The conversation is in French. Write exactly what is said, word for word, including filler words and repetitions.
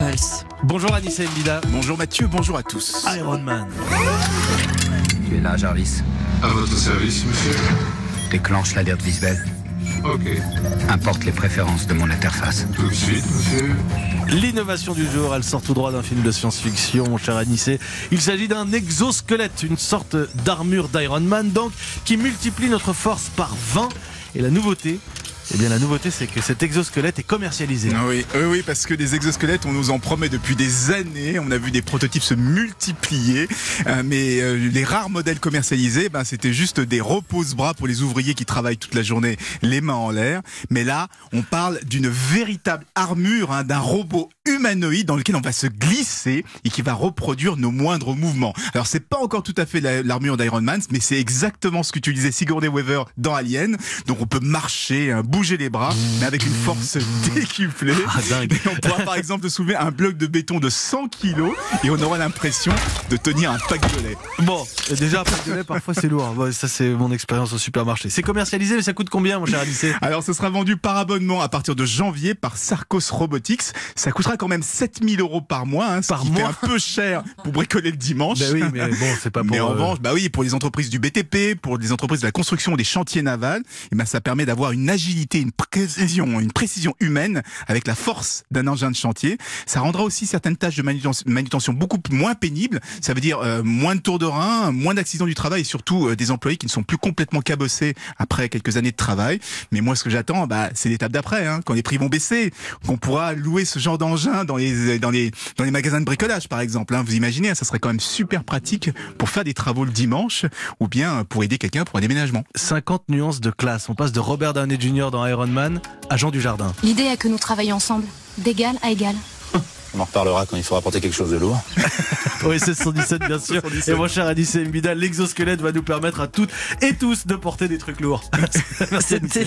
Valls. Bonjour Anissa Mbida. Bonjour Mathieu, bonjour à tous. Iron Man. Tu es là, Jarvis. À votre service, monsieur. Déclenche l'alerte visuelle. Ok. Importe les préférences de mon interface. Tout de suite, monsieur. L'innovation du jour, elle sort tout droit d'un film de science-fiction, mon cher Anissé. Il s'agit d'un exosquelette, une sorte d'armure d'Iron Man, donc, qui multiplie notre force par vingt. Et la nouveauté, eh bien la nouveauté, c'est que cet exosquelette est commercialisé. Ah oui, oui, oui, parce que des exosquelettes, on nous en promet depuis des années. On a vu des prototypes se multiplier, euh, mais euh, les rares modèles commercialisés, ben c'était juste des repose-bras pour les ouvriers qui travaillent toute la journée, les mains en l'air. Mais là, on parle d'une véritable armure, hein, d'un robot humanoïde dans lequel on va se glisser et qui va reproduire nos moindres mouvements. Alors c'est pas encore tout à fait la, l'armure d'Iron Man, mais c'est exactement ce qu'utilisait Sigourney Weaver dans Alien. Donc on peut marcher, hein, bouger les bras, mais avec une force décuplée. Ah, dingue. Et on pourra par exemple soulever un bloc de béton de cent kilos et on aura l'impression de tenir un pack de lait. Bon, déjà, un pack de lait, parfois c'est lourd. Bon, ça, c'est mon expérience au supermarché. C'est commercialisé, mais ça coûte combien, mon cher Anissé ? Alors ce sera vendu par abonnement à partir de janvier par Sarcos Robotics. Ça coûtera quand même sept mille euros par mois, hein, ce Par qui mois fait un peu cher pour bricoler le dimanche. Ben oui, mais bon, c'est pas pour... Mais en euh, revanche, bah oui, pour les entreprises du B T P, pour les entreprises de la construction des chantiers navals, et ben ça permet d'avoir une agilité, une précision, une précision humaine avec la force d'un engin de chantier. Ça rendra aussi certaines tâches de manutention, manutention beaucoup moins pénibles. Ça veut dire euh, moins de tours de rein, moins d'accidents du travail et surtout euh, des employés qui ne sont plus complètement cabossés après quelques années de travail. Mais moi, ce que j'attends, bah, c'est l'étape d'après, hein, quand les prix vont baisser, qu'on pourra louer ce genre d'engin dans les dans les dans les magasins de bricolage, par exemple. Hein. Vous imaginez, hein, ça serait quand même super pratique pour faire des travaux le dimanche ou bien pour aider quelqu'un pour un déménagement. cinquante nuances de classe. On passe de Robert Downey junior dans Iron Man à Jean Dujardin. L'idée est que nous travaillions ensemble, d'égal à égal. On en reparlera quand il faudra porter quelque chose de lourd. O S S cent dix-sept, bien sûr. Et mon cher Anissé Mbida, l'exosquelette va nous permettre à toutes et tous de porter des trucs lourds. Merci Anissé.